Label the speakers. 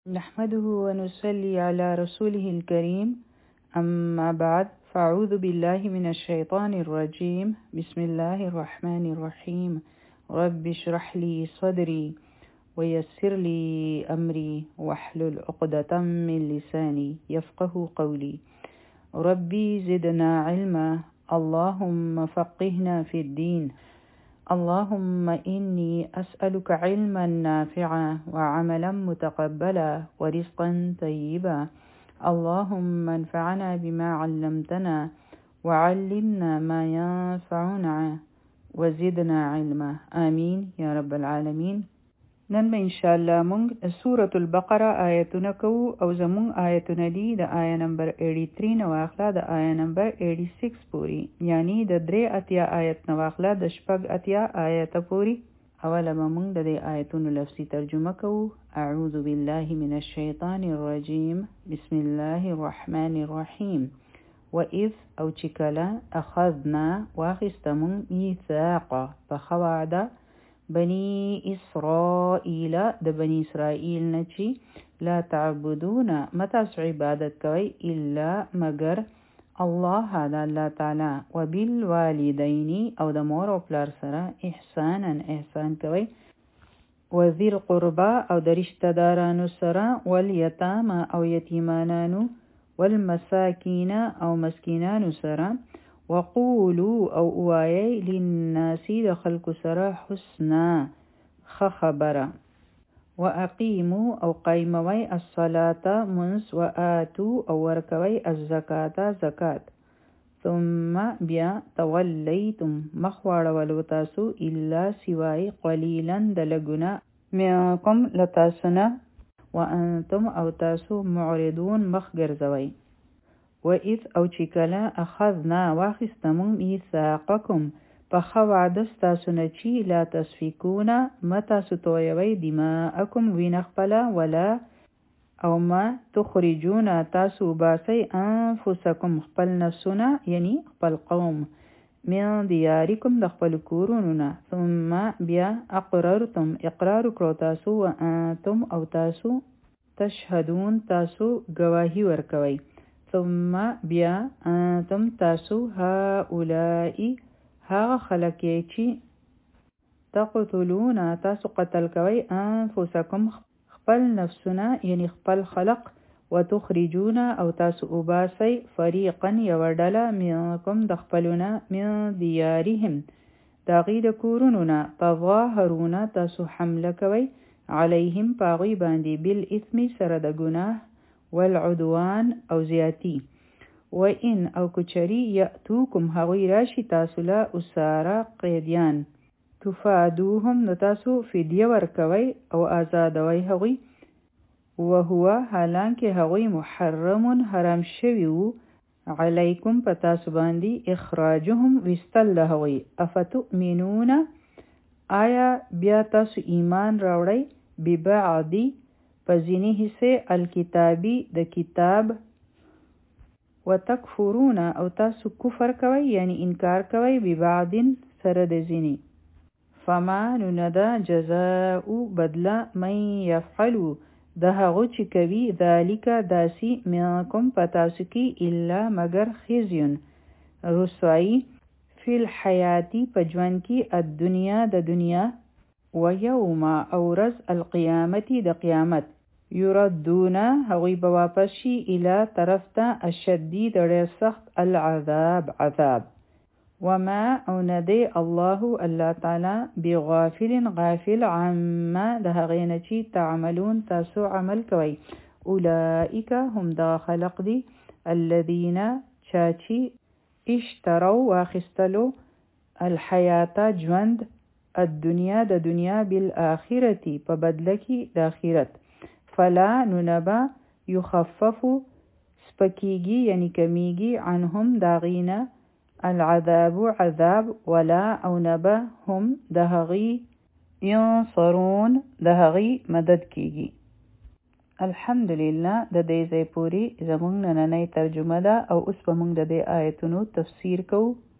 Speaker 1: نحمده ونصلي على رسوله الكريم أما بعد فأعوذ بالله من الشيطان الرجيم بسم الله الرحمن الرحيم رب اشرح لي صدري ويسر لي أمري واحلل عقدة من لساني يفقه قولي ربي زدنا علما اللهم فقهنا في الدين اللهم إني أسألك علما نافعا وعملا متقبلا ورزقا طيبا اللهم انفعنا بما علمتنا وعلمنا ما ينفعنا وزدنا علما آمين يا رب العالمين. نن به انشاءالله مونږ سورة البقره آیتونه کوو او زمونږ آیتونه دي د آیه نمبر 83 نو اخلا د آیه نمبر 86 پوری، یعنی د 83 آیت نو اخلا د 84 آیت پوری. اوله به مونږ د دې آیتونو لفظي ترجمه کوو. اعوذ بالله من الشیطان الرجیم بسم الله الرحمن الرحیم. وَإِذْ او چکلا اخذنا واخستمون میثاقا فخوعدا بني اسرائیل د بني اسرائیل نچی لا تعبدون متاس عبادت کوي الا مگر الله دا الله تعالی وبالوالدین او د مور او پلار سره احسانا احسان کوي وذی القربا او د رشتہ دارانو سره والیتاما او یتیمانانو والمساکین او مسکینانو سره وقولوا او اوایي للناس د خلق سره حسنا خبره واقیموا او قیموي الصلاة منس وآتوا او ورکوي الزکاة زکات ثم بیا تولیتم مخواړه ولو تاسو الا سوای قلیلا د لګونه منکم لتاسنا وانتم او تاسو معرضون مخ ګرځوي. وَإِذْ او چکلا اخذنا واخستمون میثاقکم پخوعدستاسو نچی لا تسفکون متاسو تویوی دماءکم وینخپلا ولا او ما تخرجون تاسو باسی انفسکم خپل نفسونا یعنی خپل قوم من دیارکم دخپل کورونونا ثم بیا اقررتم اقرار کرو تاسو وانتم او تاسو تشهدون تاسو گواهی ورکوی ثم بیا انتم تاسو هؤلائی هاغ خلقی چی تقتلون تاسو قتل کوي انفسکم خپل نفسنا یعنی خپل خلق وتخرجون او تاسو اوباسی فریقا یوردلا منکم دخپلونا من دیارهم داغی د کورونونا تظاهرون تاسو حمله کوي علیهم پاغی باندی بالاثم سره د گناه والعدوان او زیاتی وَإِنْ او کچری یأتوکم هغوی راشی تاسو لا اسارا قیدیان تفادوهم نتاسو فدیه ورکوی او آزادوی هغوی وهو حالانکه هغوی محرم حرام شویو علیکم پتاسو باندی اخراجهم وستل هغوی افتؤمنون آیا بیا تاسو ایمان راوړی ببعضی پزینی حصے الکتابی د کتاب وتکفرون او تاسو کفر کوي یعنی انکار کوي ببعض سره د زینی فما نندا جزاء بدلا من يفعلوا د هغه چې کوي ذالک داسی منکم پتاسو کی الا مگر خزیون رسوایی فی الحیاتی پجوان کی الدنیا د دنیا ویوم اورز القیامتی د قیامت یردون هغوی بواپس شي الى طرف ته الشدید ډیر سخت العذاب عذاب وما او ندی الله تعالی بغافل غافل عما د هغې نه چې تعملون تاسو عمل کوي اولئک هم دا خلق دی الذین چاچی اشتروا واخستلو الحیات ژوند الدنیا د دنیا بالآخرتی په بدله کې د آخرت فلا ننبا یخففو سپکیگی یعنی کمیگی عنهم داغینا العذاب عذاب ولا او نبا هم دهغی ینصرون دهغی مدد کیگی. الحمدلله د دې ځای پوری زمونږ نننۍ ترجمه ده او اوس به مونږ د دې آیتونو تفسیر کوو.